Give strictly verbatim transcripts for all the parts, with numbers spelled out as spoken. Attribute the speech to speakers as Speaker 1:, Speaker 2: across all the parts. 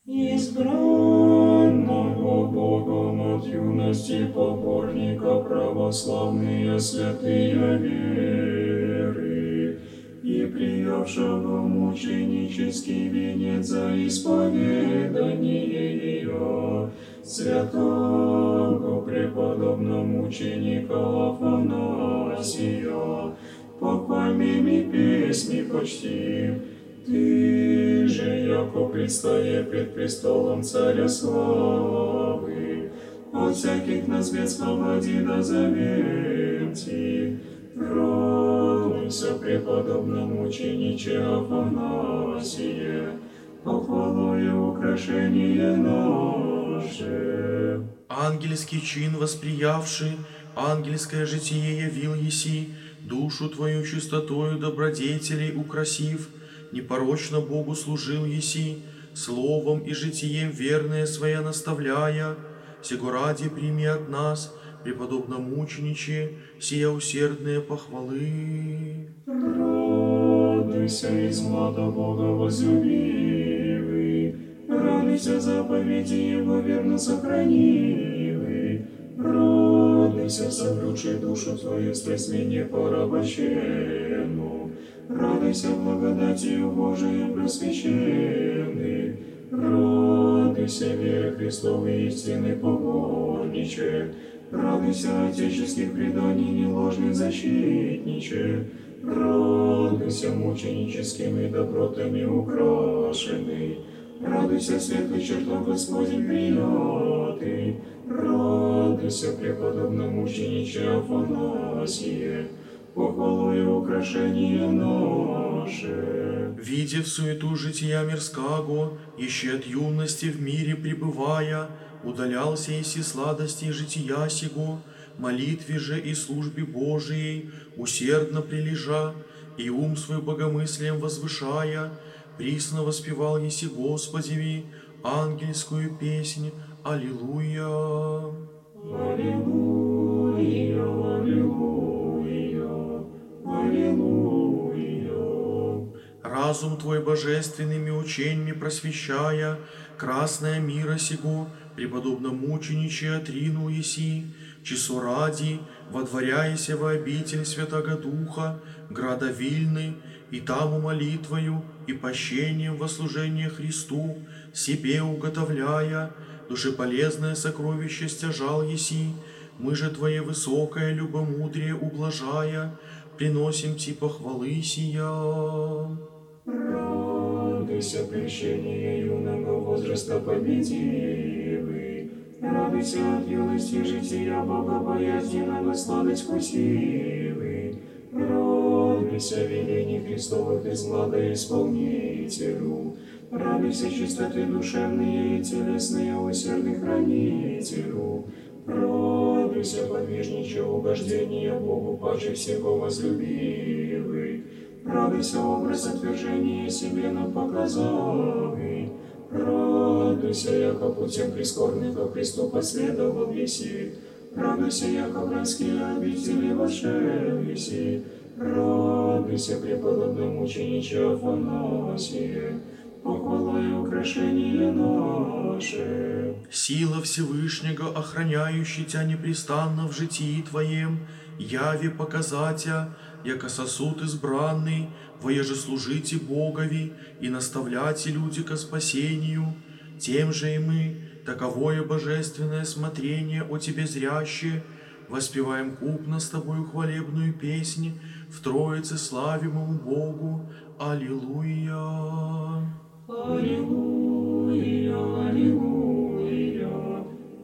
Speaker 1: избранного Богом от юности поборника православные святые веры, и приявшего мученический венец за исповедание ее, святого преподобного мученика Афанасия, похвальными песни почтим. Ты же, яко предстая пред престолом Царя славы, от всяких нас бед свободи да завети, радуйся, преподобно мучениче Афанасие, похвалое украшение наше.
Speaker 2: Ангельский чин восприявший, ангельское житие явил еси, душу твою чистотою добродетелей украсив, непорочно Богу служил еси, словом и житием верное свое наставляя, сего ради прими от нас, преподобно мучениче, сия усердные похвалы.
Speaker 1: Радуйся, из млада Бога возлюбивый, радуйся, заповеди Его верно сохранивый, радуйся, согревший душу твою страстью непорабощенную, радуйся, благодатью Божией просвещенный, радуйся, вере Христовой истины поборниче, радуйся, отеческих преданий неложных защитниче, радуйся, мученическими добротами украшенный, радуйся, светлый чертог Господень приятый, радуйся, преподобно мучениче Афанасие, похвалуя украшение наше.
Speaker 2: Видев суету жития мирского, еще от юности в мире пребывая, удалялся еси сладости жития сего, молитве же и службе Божией усердно прилежа, и ум свой богомыслием возвышая, присно воспевал еси Господеви ангельскую песнь Аллилуйя.
Speaker 1: Аллилуйя, аллилуйя, аллилуйя.
Speaker 2: Разум твой божественными ученьями просвещая, красное мира сего, преподобно мучениче отринул еси, часу ради, водворяйся во обитель Святаго Духа, града Вильны, и таму молитвою и пощением во служение Христу, себе уготовляя, душеполезное сокровище стяжал еси, мы же Твое высокое любомудрие ублажая, приносим Ти похвалы сия.
Speaker 1: Радуйся, прещение юного возраста победивый, радуйся от юности жития богобоязненного сладость вкусивый, радуйся велений Христовых из млада исполнителю, радуйся чистоты душевные и телесные усердных хранителю, радуйся подвижниче угождения Богу паче всего возлюбивый, радуйся образ отвержения себе нам показавый, радуйся, яко путем прискорбника Христу последовал еси, радуйся, яко в райские обители вошел еси, радуйся, преподобно мучениче Афанасие, похвала и украшение наше.
Speaker 2: Сила Всевышнего, охраняющий Тя непрестанно в житии Твоем, яви показатя, яко сосуд избранный, воеже служите Богови и наставляйте люди ко спасению, тем же и мы, таковое божественное смотрение о Тебе зряще, воспеваем купно с Тобою хвалебную песнь в Троице славимому Богу. Аллилуйя.
Speaker 1: Аллилуйя, аллилуйя,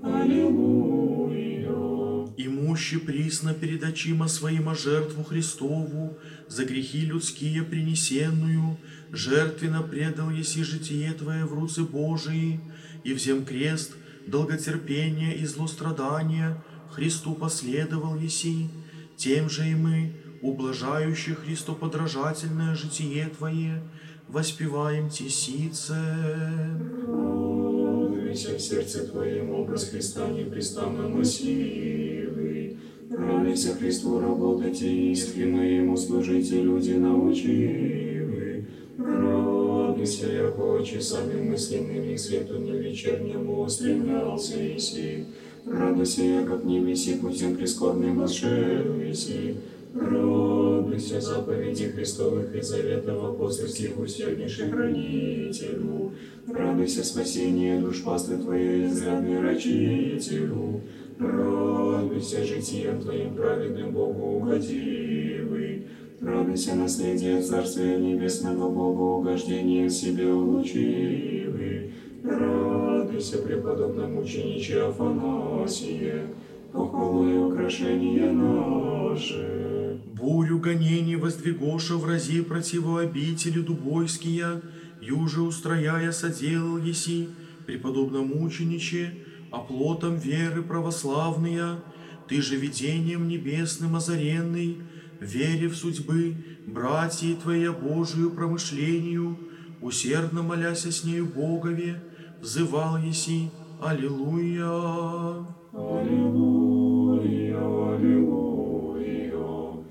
Speaker 1: аллилуйя.
Speaker 2: Имущи присно передачима своима жертву Христову, за грехи людские принесенную, жертвенно предал еси житие Твое в руцы Божии, и взем крест, долготерпение и злострадания Христу последовал еси, тем же и мы, ублажающие Христоподражательное житие Твое, воспеваем Тесице.
Speaker 1: Радуйся в сердце Твоем образ Христа непрестанно носивый, радуйся Христу работать и искренно Ему служить, и люди научивы, радуйся Радуйся, яко часами мысленными к свету не вечернему устремлялся еси. Радуйся, яко в небеси путем прискорбным восшел еси. Радуйся, заповеди Христовых и заветов апостольских усерднейших хранителю. Радуйся, спасение душ пасты Твоей, изрядный рачителю. Радуйся, житием Твоим праведным Богу угодивый. Радуйся, наследие Царствия Небесного Богу, угождение себе улучивый. Радуйся, преподобному мучениче Афанасие, похвалу и украшение наше.
Speaker 2: Бурю гонений воздвигоша в рази противу обители дубойские, юже устрояя соделал еси, преподобно мучениче, оплотом веры православные, ты же видением небесным озаренный, вере в судьбы, братья Твоя Божию промышлению, усердно моляся с нею Богове, взывал еси, Аллилуйя.
Speaker 1: Аллилуйя, аллилуйя,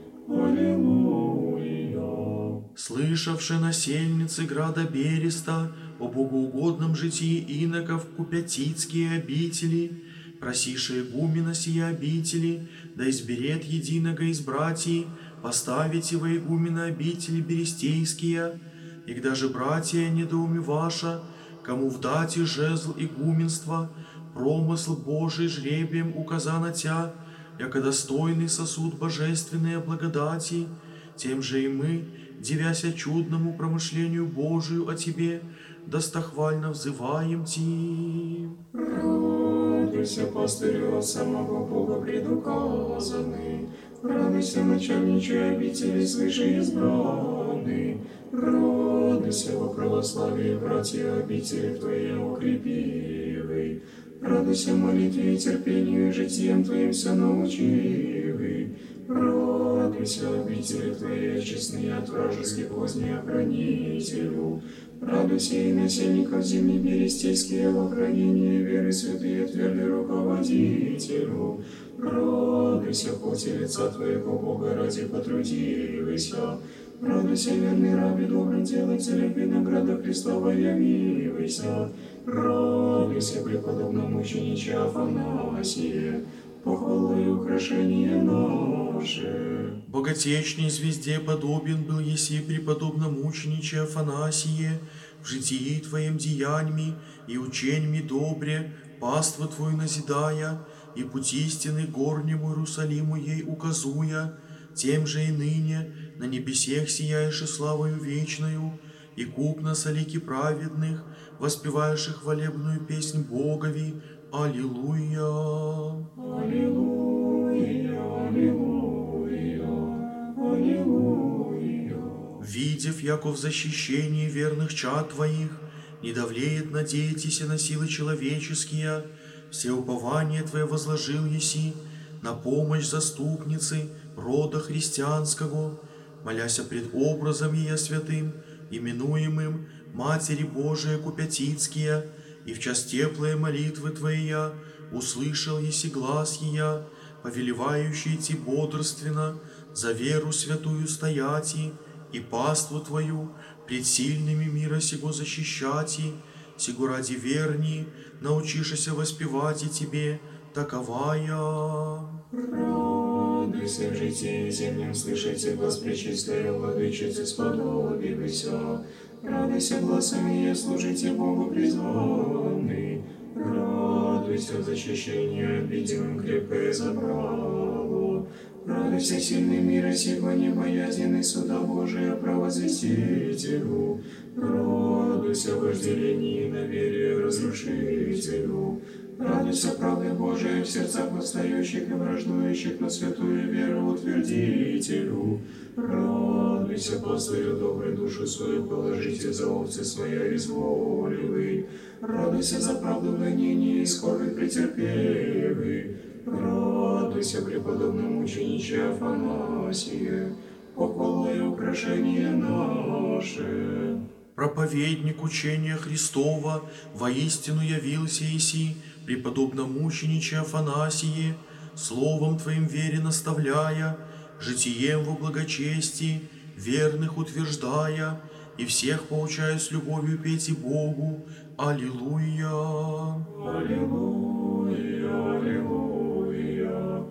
Speaker 1: аллилуйя.
Speaker 2: Слышавши насельницы града Береста о богоугодном житии иноков купятицкие обители, просише игумена сия обители, да изберет единого из братьев, поставите во игумена обители берестейские, и когда же братья недоумеваша, кому вдать и жезл игуменства, промысл Божий жребием указана тя, яко достойный сосуд божественной благодати, тем же и мы, дивяся чудному промышлению Божию о Тебе, достохвально взываем Ти.
Speaker 1: Радуйся, пастырю от самого Бога предуказанный, радуйся, начальниче обители свыше избранный, радуйся во православии, братья обители Твоей укрепивый, радуйся молитве и терпению, и житием Твоим вся научивый, радуйся обители Твоей честные от вражеских возней охранителю, радуйся и насельников земли берестейские в охранении веры святые твердый руководителю, радуйся, поте лица Твоего Бога ради потрудивайся, радуйся, верный рабе, добрый делатель, винограда Христова явивайся, радуйся, преподобному мучениче Афанасие, похвалу и украшение наше.
Speaker 2: Боготечной звезде подобен был еси преподобно мучениче Афанасие, в житии Твоим деяниями и учениями добре, паству Твою назидая, и путь истины горнему Иерусалиму ей указуя, тем же и ныне на небесех сияешь славою вечною, и куп на солики праведных, воспевающих хвалебную песнь Богови. Аллилуйя!
Speaker 1: Аллилуйя, аллилуйя, аллилуйя.
Speaker 2: Видев, яко в защищении верных чад Твоих не давлеет надейтеся на силы человеческие, все упования Твое возложил еси на помощь заступницы рода христианского, моляся пред образом Ея святым, именуемым Матери Божия Купятицкие, и в час теплые молитвы Твоя услышал еси глаз Ея, повелевающий Ти бодрственно за веру святую стояти, и паству Твою пред сильными мира сего защищати, сего ради верни, научишься воспевать и Тебе, таковая.
Speaker 1: Радуйся в житии землем, слышите глаз пречистая владычицы, сподобивайся. Радуйся глазом ее, служите Богу призванный. Радуйся в защищении обидимым, крепкое забрало. Радуйся сильный мира сего, небоязненный суда Божия провозвестителю. Радуйся в вожделении на вере разрушителю. Радуйся правды Божией в сердцах восстающих и враждующих на святую веру утвердителю. Радуйся, пастырю доброй душу свою положите за овцы своя изволивый. Радуйся за правду в гонении и скорби претерпевый. Радуйся, преподобному мучениче Афанасие, похвалу и украшение наше.
Speaker 2: Проповедник учения Христова воистину явился еси, преподобно мучениче Афанасие, словом Твоим вере наставляя, житием во благочестии, верных утверждая, и всех поучаю с любовью петь и Богу. Аллилуйя.
Speaker 1: Аллилуйя, аллилуйя,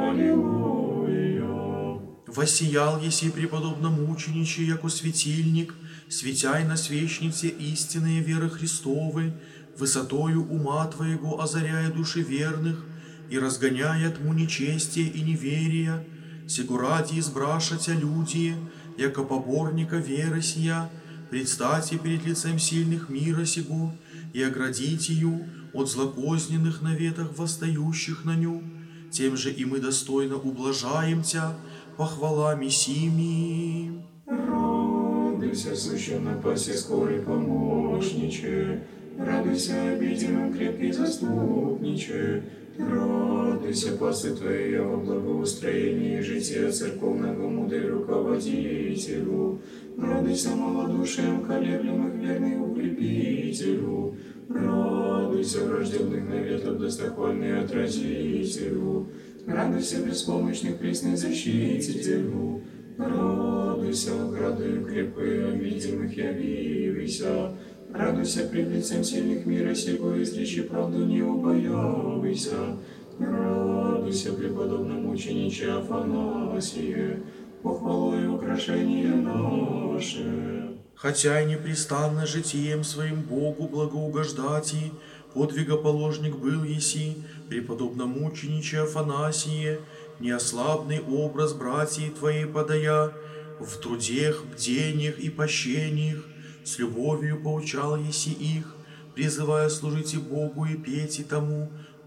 Speaker 1: аллилуйя.
Speaker 2: Воссиял еси преподобно мучениче, яко светильник, светяй на свечнице истинные веры Христовы, высотою ума Твоего озаряя души верных и разгоняя тьму нечестия и неверия, сего ради избрашатя люди, яко поборника веры сия, предстати перед лицем сильных мира сего и оградите ее от злокозненных наветах восстающих на ню, тем же и мы достойно ублажаем Тя похвалами сими.
Speaker 1: Радуйся, священно пасе скорый помощниче, радуйся обиденным крепкий заступниче, радуйся, пасы Твоя во благоустроении жития церковного мудрый руководителю, радуйся малодушием колеблемых верных укрепителю, радуйся враждебных наветов достохвальный отразителю, радуйся беспомощных пресной защитителю, радуйся, оградою крепкой видимых явивайся, радуйся пред лицем сильных мира сего, изречи правду не убоявайся, радуйся, преподобно мучениче Афанасие, похвалой украшение наше.
Speaker 2: Хотя и непрестанно житием своим Богу благоугождати, подвигоположник был еси, преподобно мучениче Афанасие, неослабный образ братьев Твоей подая, в трудех, бдениях и пощениях, с любовью поучал еси их, призывая служить и Богу и петь и тому.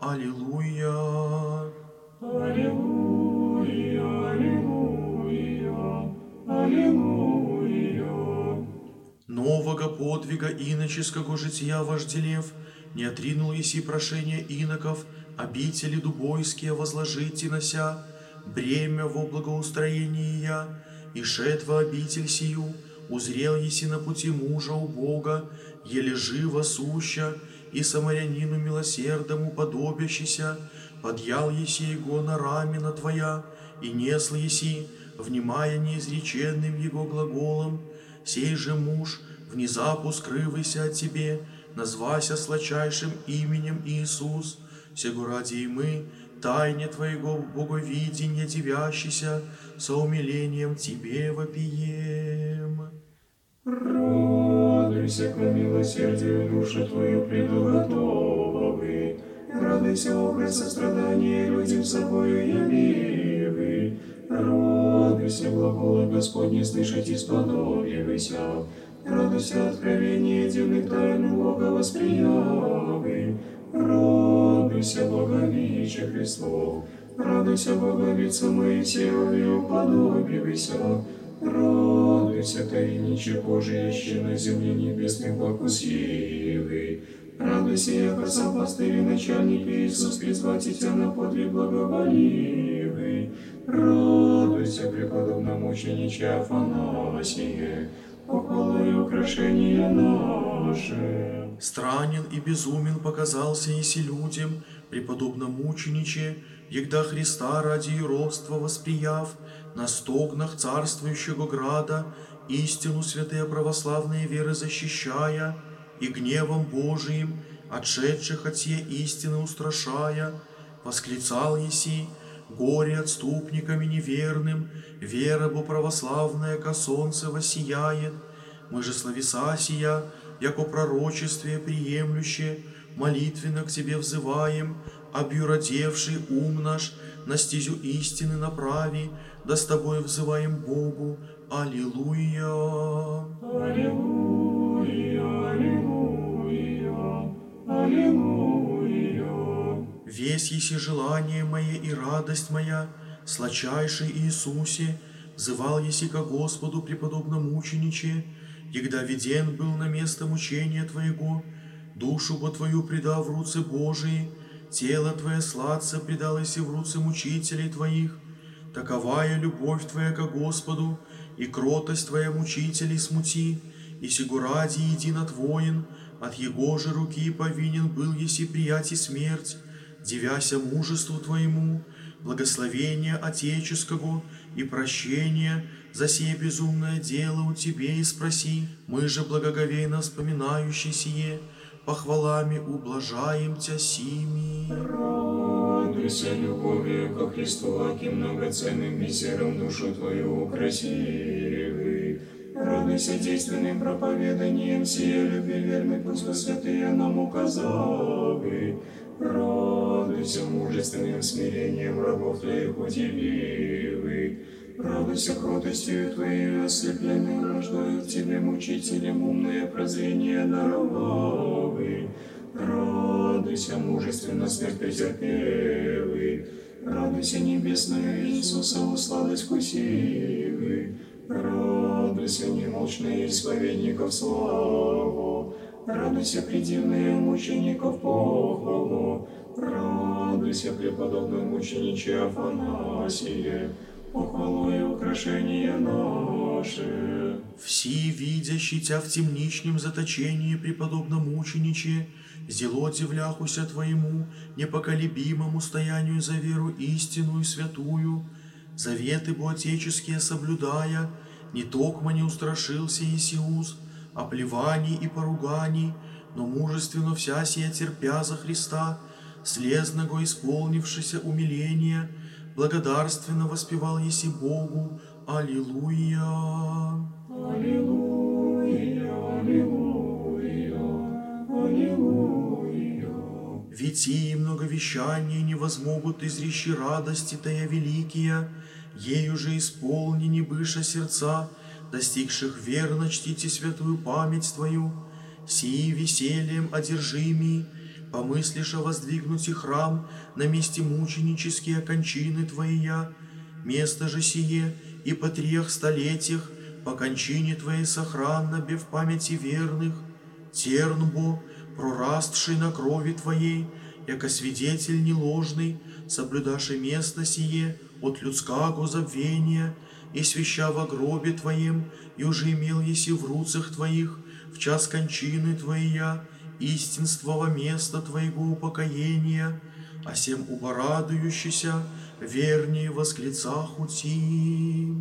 Speaker 2: Аллилуйя.
Speaker 1: Аллилуйя, аллилуйя, аллилуйя.
Speaker 2: Нового подвига иноческого жития вожделев, не отринул еси прошение иноков, обители дубойские возложите нося, бремя во благоустроении я, и шед во обитель сию, узрел еси на пути мужа у Бога, еле живо суща, и самарянину милосердному подобящийся, подъял еси его на рамена Твоя, и несл еси, внимая неизреченным его глаголом, сей же муж, внезапу скрывайся от Тебе, назвася сладчайшим именем Иисус, сего ради и мы, тайне Твоего боговидения девящийся, со умилением Тебе вопием.
Speaker 1: Радуйся, ко милосердию душу Твою предуготовы, радуйся, образ сострадания людям собою явивы, радуйся, глагола Господне слышать и сподобивайся, радуйся, откровение дивных тайн Бога восприявы, радуйся, Боговиче Христов, радуйся, Боговица Моисееве уподобивайся, радуйся, таиниче Божие, еще на земле небесных покусивы, радуйся, яко сам пастырь и начальник Иисус, призвать Тебя на подвиг благоволивый, радуйся, преподобно мучениче Афанасие, похвалу и украшение наше.
Speaker 2: Странен и безумен показался еси людям, преподобно мучениче, егда Христа ради юродства восприяв, на стогнах царствующего града, истину святые православные веры защищая, и гневом Божиим, отшедших от сей истины устрашая, восклицал еси: горе отступниками неверным, вера бо православная, ко солнце воссияет. Мы же словеса сия, яко пророчествие приемлющее, молитвенно к Тебе взываем, объюродевший ум наш на стезю истины направи, да с Тобой взываем Богу. Аллилуйя.
Speaker 1: Аллилуйя, аллилуйя, аллилуйя.
Speaker 2: Весь еси желание мое и радость моя, сладчайший Иисусе, взывал еси ко Господу преподобно мучениче, егда виден был на место мучения Твоего, душу бо Твою предав в руцы Божии, тело Твое сладце предал еси в руцы мучителей Твоих. Таковая любовь Твоя ко Господу, и кротость Твоя мучителей смути, и сего ради единотвоен, от Его же руки повинен был еси приять и смерть, дивяся мужеству Твоему, благословения Отеческого и прощения за сие безумное дело у Тебе и спроси. Мы же благоговейно вспоминающие сие, похвалами ублажаем Тя сими.
Speaker 1: Радуйся любовью ко Христу, аким многоценным бисером душу Твою украсивый. Радуйся действенным проповеданием сия любви верный путь во святые нам указавы. Радуйся мужественным смирением рабов Твоих удививый. Радуйся кротостью Твоей ослепленным, рождаю в Тебе мучителем умное прозрение даровавы. Радуйся мужественно смерть претерпевый. Радуйся небесная Иисусову сладость вкусивый. Радуйся немолчный исповедников славу. Радуйся предивные мучеников похвалу. Радуйся преподобный мучениче Афанасие, похвалу и украшение наше.
Speaker 2: Все видящий Тя в темничном заточении, преподобно мучениче, зелоте вляхуся Твоему, непоколебимому стоянию за веру истинную святую, заветы боотеческие соблюдая, не токмо не устрашился Исиус, оплеваний и поруганий, но мужественно вся сия терпя за Христа, слезного исполнившися умиления, благодарственно воспевал еси Богу. Аллилуйя!
Speaker 1: Аллилуйя! Аллилуйя! Аллилуйя!
Speaker 2: Ведь сии многовещания не возмогут изречи радости тая великие, ею же исполнени быша сердца, достигших верно чтите святую память Твою, сии весельем одержими, помыслиша воздвигнуть и храм на месте мученические кончины Твоя, место же сие и по трех столетиях по кончине Твоей сохранно бе в памяти верных, тернбо, прорастший на крови Твоей, яко свидетель неложный, соблюдаши место сие от людского забвения, и свяща во гробе Твоем, и уже имел еси в руцах Твоих, в час кончины Твоя, истинствого места Твоего упокоения, а сем уборадующийся, вернее восклицах ути.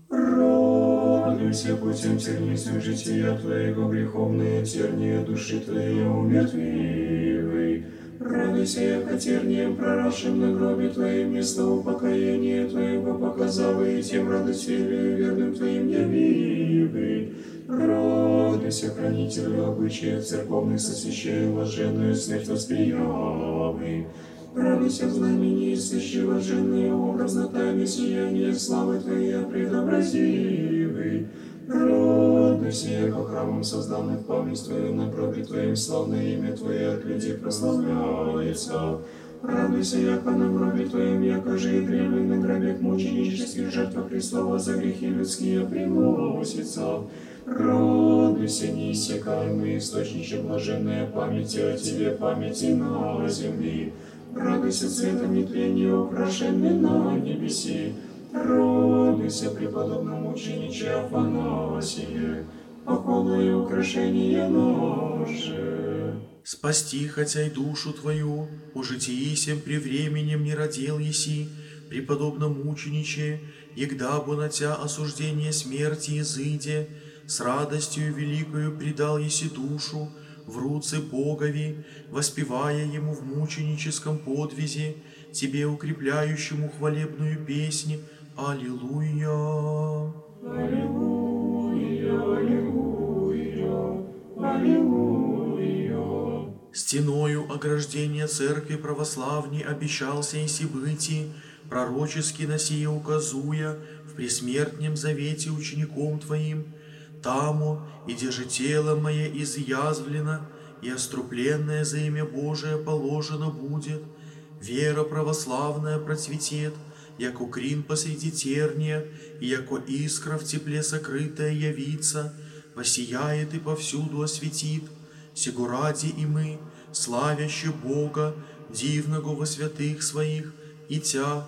Speaker 1: Радуйся путем тернистым жития Твоего, греховные терния души Твоей умертвивой. Радуйся, яко тернием прорасшим на гробе Твоим место упокоения Твоего показав, и тем радостью верным Твоим явивый. Радуйся, хранителю обычаев церковных, сосвящая блаженную смерть восприявы. Радуйся в знамени, ищущий блаженные образно тайны сияния славы Твоей предобразивый. Радуйся, яко храмом созданных память Твою на гробе Твоим славное имя Твое от людей прославляется. Радуйся, яко на гробе Твоем, яко же и древлен на гробях мученических жертва Христова за грехи людские приносится. Радуйся, неиссякаемый источнике блаженная памяти о Тебе, памяти на земле. Радуйся цветом нетления, украшенный на небеси. Радуйся, преподобному мучениче Афанасие, похвалу и украшение наше.
Speaker 2: Спасти хотя и душу Твою, о житии сем превременем не родил еси, преподобно мучениче, егда бы на Тя осуждение смерти изыде, с радостью великою предал еси душу в руцы Богови, воспевая Ему в мученическом подвизе, Тебе укрепляющему хвалебную песнь. Аллилуйя!
Speaker 1: Аллилуйя! Аллилуйя! Аллилуйя!
Speaker 2: Стеною ограждения церкви православней обещался еси быти, пророчески на сие указуя в пресмертнем завете учеником Твоим, тамо, иде же тело мое изъязвлено, и острупленное за имя Божие положено будет, вера православная процветет, яко крин посреди терния, и яко искра в тепле сокрытая явится, воссияет и повсюду осветит, сего ради и мы, славяще Бога, дивного во святых своих, и Тя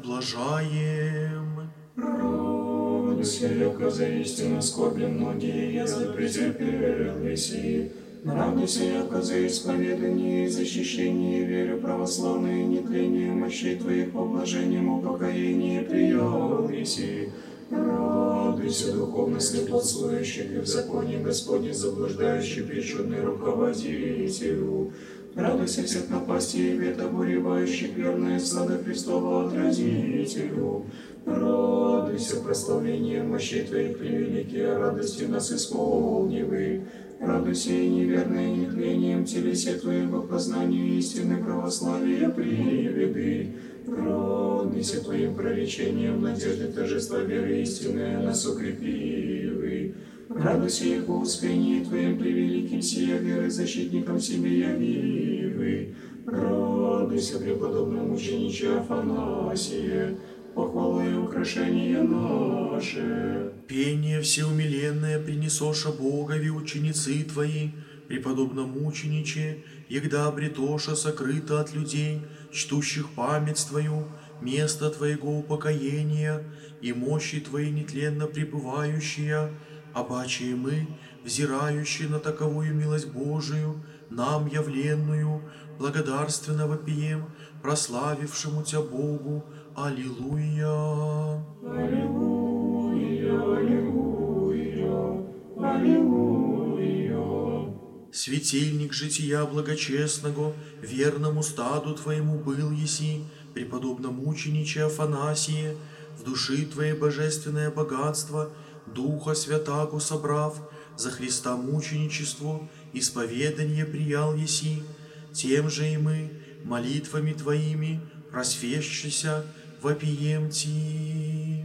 Speaker 2: ублажаем.
Speaker 1: Радуйся, яко за истину скорби многие язды претерпел еси. Радуйся, яко за исповедание и защищение веры православной, нетление мощей Твоих по блаженному упокоении приял еси. Радуйся, духовно слепослующих и в законе Господне заблуждающих, причудный руководителю. Радуйся всех напастей и бед обуревающих, верное стадо Христова отразителю. Радуйся прославлением мощей Твоих превеликие, радости нас исполнивы. Радуйся и неверное нетлением телесе Твоего познанию истины православия приведы. Радуйся Твоим проречением надежды торжества веры истинная нас укрепивы. Радуйся и по успении Твоим превеликим сия веры защитником себе явивы. Радуйся, преподобном мучениче Афанасие, похвала и украшение наше.
Speaker 2: Пение всеумиленное принесоша Богови ученицы Твои, преподобно мучениче, егда обретоша сокрыто от людей, чтущих память Твою, место Твоего упокоения и мощи Твоей нетленно пребывающие, обаче мы, взирающие на таковую милость Божию, нам явленную, благодарственно вопием, прославившему Тя Богу. Аллилуйя!
Speaker 1: Аллилуйя, аллилуйя, аллилуйя.
Speaker 2: Светильник жития благочестного, верному стаду Твоему был еси, преподобно мучениче Афанасие, в души Твоей божественное богатство, Духа Святаго собрав, за Христа мученичество, исповедание приял еси, тем же и мы, молитвами Твоими, просвещися, вопием Ти.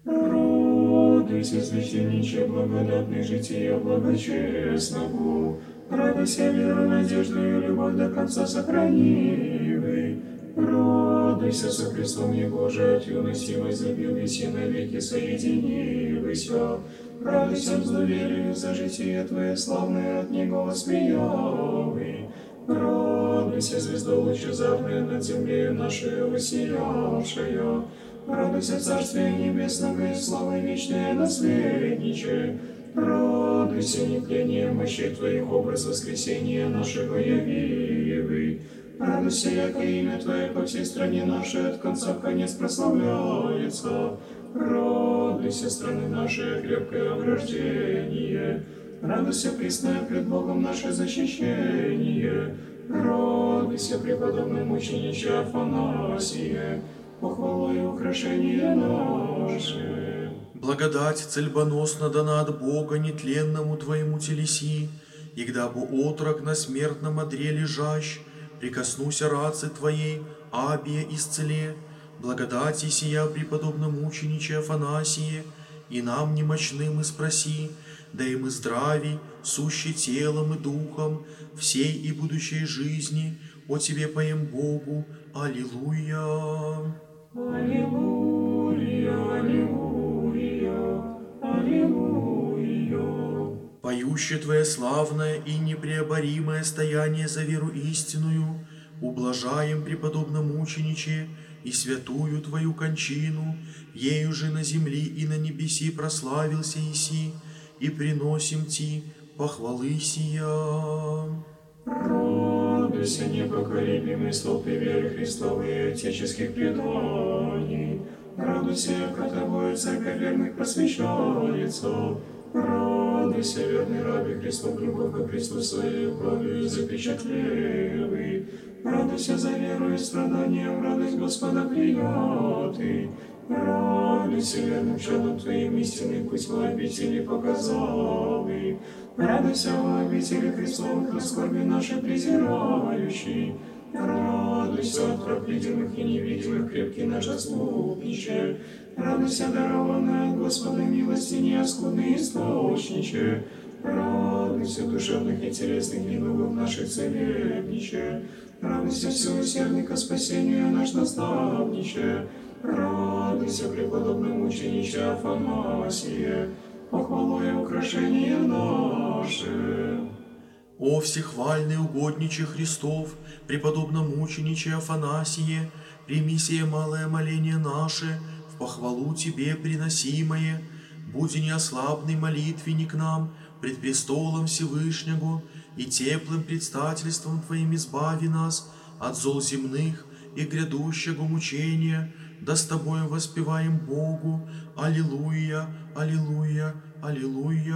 Speaker 1: Радуйся, священниче, благодатный жития благочестного, радуйся, веру, надежду и любовь до конца сохранивы. Радуйся, со Христом Его же от юности возлюбил и навеки соединивыся. Радуйся, зловерию за житие Твое славное от Него восприявы. Радуйся, звезда лучезарная над землею нашей воссиявшая. Радуйся, Царствие Небесного и славы вечное наследниче. Радуйся, нетление мощей Твоих, образ воскресения нашего явивы. Радуйся, яко имя Твое по всей стране нашей от конца в конец прославляется. Радуйся, страны нашей, крепкое ограждение. Радуйся, пресная пред Богом наше защищение. Радуйся, преподобный мучениче Афанасие, похвала и украшение наше.
Speaker 2: Благодать цельбоносна дана от Бога нетленному Твоему телеси, егда бы отрок на смертном одре лежащ, прикоснуся рацы Твоей, абия исцеле, благодати сия преподобно мучениче Афанасие, и нам немощным и спроси, да и мы здрави, сущи телом и духом, всей и будущей жизни, о Тебе поем Богу. Аллилуйя!
Speaker 1: Аллилуйя, аллилуйя, аллилуйя.
Speaker 2: Поющее Твое славное и непреоборимое стояние за веру истинную, ублажаем преподобно мучениче и святую Твою кончину, ею же на земли и на небеси прославился еси, и приносим Ти похвалы сия.
Speaker 1: Радуйся, непоколебимый столб и веры Христовой и отеческих преданий. Радуйся, яко Тобою церковь верных просвещается. Радуйся, верный рабе Христов, любовь ко Христу своей кровью запечатлевый. Радуйся за веру и страданием, радость Господа приятый. Радуйся, верным чадом Твоим истинный путь в обители показал. Радуйся в обители Христовых, на скорби наши презирающий. Радуйся от трап видимых и невидимых, крепкий наш заступниче. Радуйся, дарованная от Господа милости, неоскудный источниче. Радуйся, душевных и телесных недугов наших целебниче. Радуйся, всеусердный ко спасению наш наставниче. Радуйся, преподобный мучениче Афанасие, похвала и украшение наше.
Speaker 2: О всехвальный угодниче Христов, преподобно мучениче Афанасие, прими сие малое моление наше, в похвалу Тебе приносимое, будь неослабный молитвенник нам пред престолом Всевышнего, и теплым предстательством Твоим избави нас от зол земных и грядущего мучения, да с Тобою воспеваем Богу. Аллилуйя, аллилуйя, аллилуйя.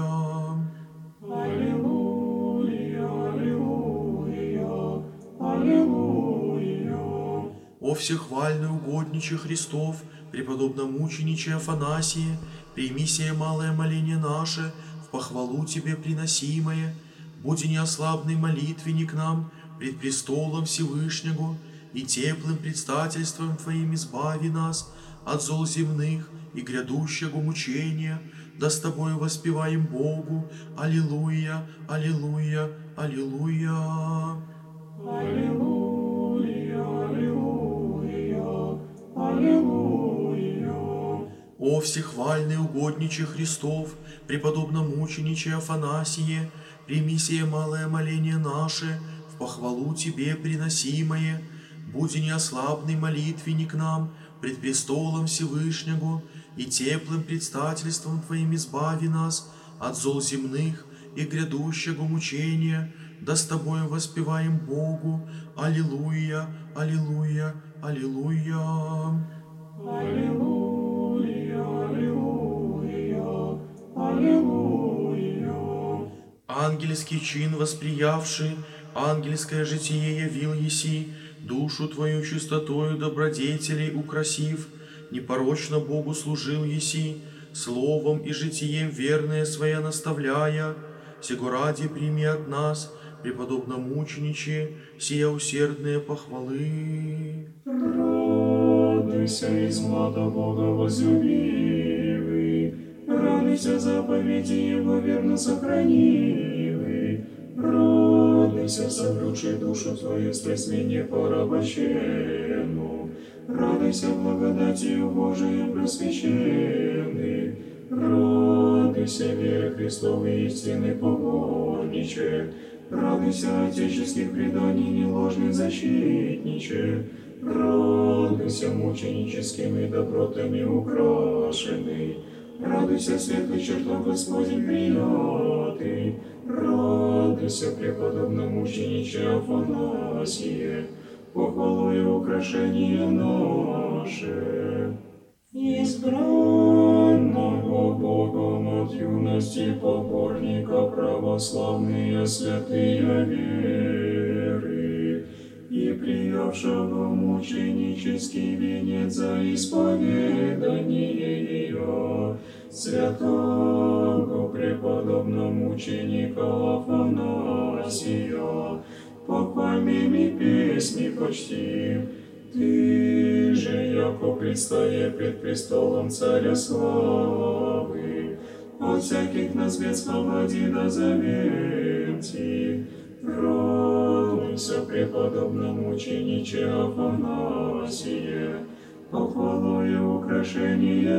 Speaker 1: Аллилуйя, аллилуйя, аллилуйя.
Speaker 2: О всехвальный угодниче Христов, преподобномучениче Афанасии, прими сие малое моление наше, в похвалу Тебе приносимое, буди неослабный молитвенник нам пред престолом Всевышнего, и теплым предстательством Твоим избави нас от зол земных и грядущего мучения, да с Тобою воспеваем Богу. Аллилуйя, аллилуйя, аллилуйя.
Speaker 1: Аллилуйя, аллилуйя, аллилуйя.
Speaker 2: О всехвальный угодниче Христов, преподобномучениче Афанасие, прими сие малое моление наше, в похвалу Тебе приносимое, буди неослабный молитвенник нам пред престолом Всевышнего, и теплым предстательством Твоим избави нас от зол земных и грядущего мучения, да с Тобою воспеваем Богу. Аллилуйя, аллилуйя, аллилуйя.
Speaker 1: Аллилуйя, аллилуйя, аллилуйя.
Speaker 2: Ангельский чин восприявший, ангельское житие явил еси, душу Твою чистотою добродетелей украсив, непорочно Богу служил еси, словом и житием верное свое наставляя. Сего ради прими от нас, преподобномучениче, сия усердные похвалы.
Speaker 1: Радуйся, из млада Бога возлюбивый, радуйся, заповеди Его верно сохранивый, радуйся, соблюдший душу Твою страстьми непорабощенну, радуйся, благодатью Божией просвещенный, радуйся, вере Христовой истины поборниче, радуйся, отеческих преданий неложных защитниче, радуйся, мученическими добротами украшенный, радуйся, светлый чертог Господень приятый, радуйся, преподобномучениче Афанасие, похвалуя украшение наше. Избранного Богом от юности поборника православные святые веры, и приявшего мученический венец за исповедание ее, святого преподобномученика Афанасия, похвальными песни почтим. Ты же, яко предстая пред престолом Царя славы, от всяких нас бед свободи да завети, радуйся, преподобномучениче Афанасие, похвалуя украшение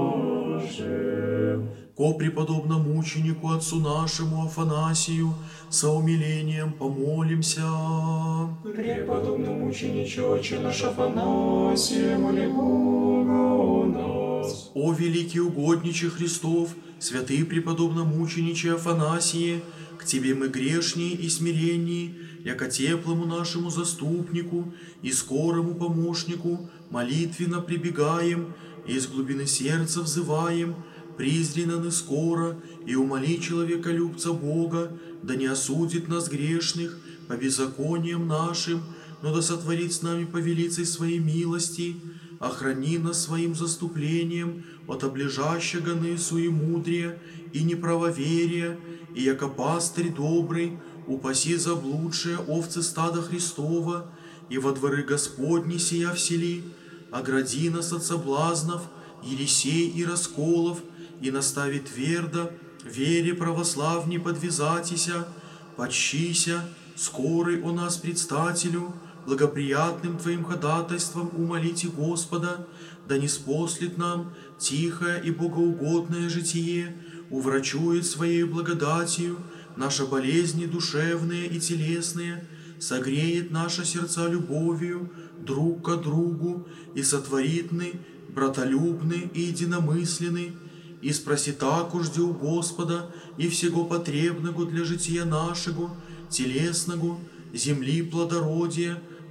Speaker 1: наше.
Speaker 2: Ко преподобномученику Отцу нашему Афанасию со умилением помолимся.
Speaker 1: Преподобномучениче Отче наш Афанасие, моли Бога о нас.
Speaker 2: О великий угодниче Христов, святый преподобномучениче Афанасие, к Тебе мы грешнее и смиреннее, яко теплому нашему заступнику и скорому помощнику молитвенно прибегаем, и из глубины сердца взываем, призри наны скоро, и умоли человеколюбца Бога, да не осудит нас грешных по беззакониям нашим, но да сотворит с нами по велицей своей милости, охрани нас своим заступлением от облежащего ны суемудрия и неправоверия, и яко пастырь добрый, упаси заблудшие овцы стада Христова, и во дворы Господни сия всели, огради нас от соблазнов, ересей и расколов, и настави твердо, вере православней подвязатися, почтися, скорый о нас предстателю, благоприятным Твоим ходатайством умолите Господа, да не спослит нам тихое и богоугодное житие, уврачует Своей благодатью наши болезни душевные и телесные, согреет наши сердца любовью друг к другу и сотворит ны братолюбны и единомысленны, и спроси так ужди у Господа и всего потребного для жития нашего, телесного, земли плодородия,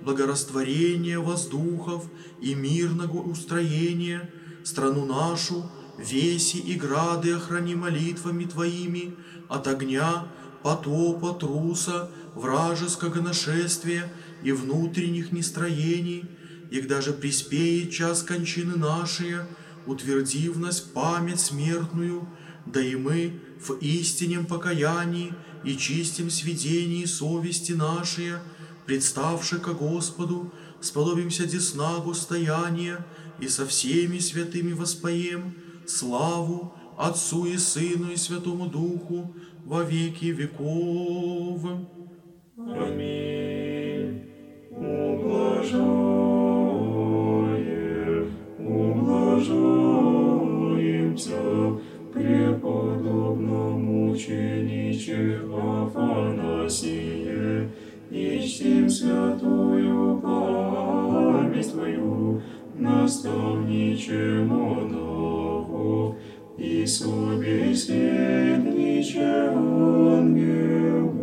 Speaker 2: благорастворения воздухов и мирного устроения, страну нашу, веси и грады охрани молитвами Твоими от огня, потопа, труса, вражеского нашествия и внутренних нестроений, и даже приспеет час кончины нашей, утвердив нас память смертную, да и мы в истинном покаянии и чистем сведении совести нашей, представши ко Господу, сподобимся деснагу стояния и со всеми святыми воспоем славу Отцу и Сыну и Святому Духу во веки веков.
Speaker 1: Аминь. Ублажаем, ублажаемся преподобном мучениче Афанасие, и чтим святую память Твою, наставниче монахов, и собеседниче ангелов.